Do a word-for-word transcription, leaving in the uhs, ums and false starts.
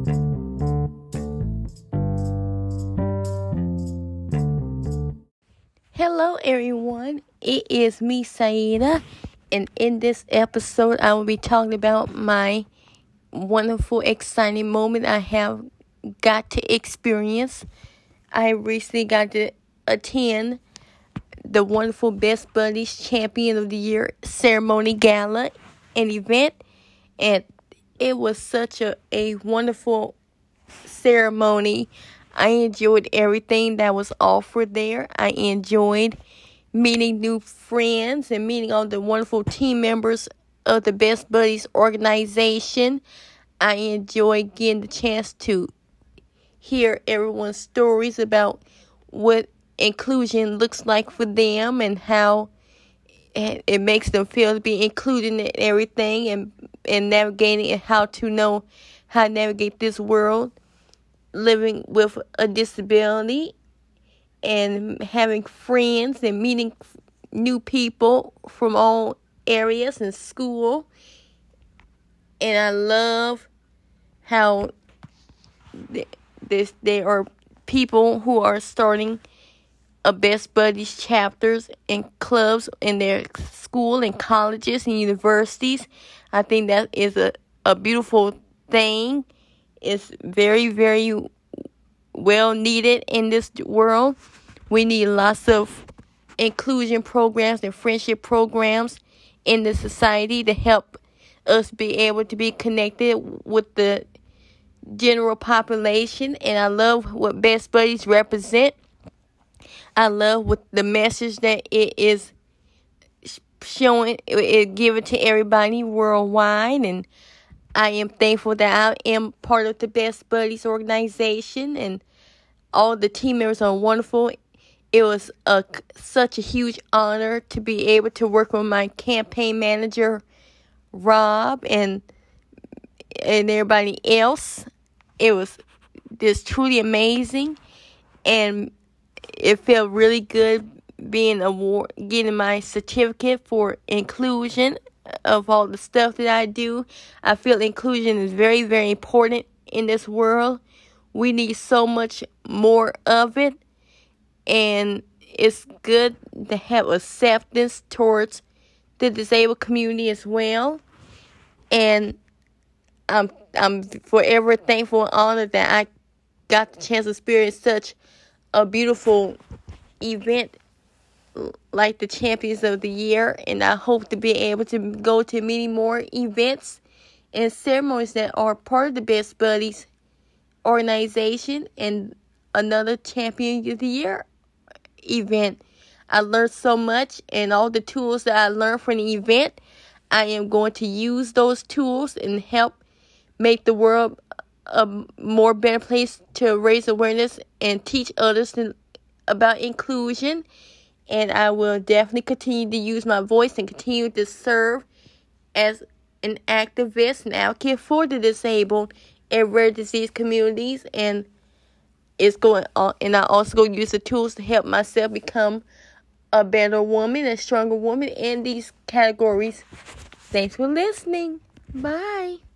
Hello, everyone. It is me, Saida, and in this episode, I will be talking about my wonderful, exciting moment I have got to experience. I recently got to attend the wonderful Best Buddies Champion of the Year ceremony gala and event, and it was such a, a wonderful ceremony. I enjoyed everything that was offered there. I enjoyed meeting new friends and meeting all the wonderful team members of the Best Buddies organization. I enjoyed getting the chance to hear everyone's stories about what inclusion looks like for them and how it makes them feel to be included in everything, and, and navigating and how to know how to navigate this world, living with a disability, and having friends and meeting new people from all areas and school. And I love how this there are people who are starting a Best Buddies chapters and clubs in their school and colleges and universities. I think that is a, a beautiful thing. It's very, very well needed in this world. We need lots of inclusion programs and friendship programs in the society to help us be able to be connected with the general population. And I love what Best Buddies represent. I love what the message that it is showing, it given to everybody worldwide. And I am thankful that I am part of the Best Buddies organization, and all the team members are wonderful. It was a, such a huge honor to be able to work with my campaign manager, Rob, and and everybody else. It was just truly amazing, and it felt really good being award, getting my certificate for inclusion of all the stuff that I do. I feel inclusion is very, very important in this world. We need so much more of it, and it's good to have acceptance towards the disabled community as well. And I'm I'm forever thankful and honored that I got the chance to experience such a beautiful event like the Champions of the Year, and I hope to be able to go to many more events and ceremonies that are part of the Best Buddies organization and another Champion of the Year event. I learned so much, and all the tools that I learned from the event, I am going to use those tools and help make the world a more better place to raise awareness and teach others to, about inclusion. And I will definitely continue to use my voice and continue to serve as an activist and advocate for the disabled and rare disease communities. And it's going on, and I also go use the tools to help myself become a better woman, a stronger woman in these categories. Thanks for listening. Bye.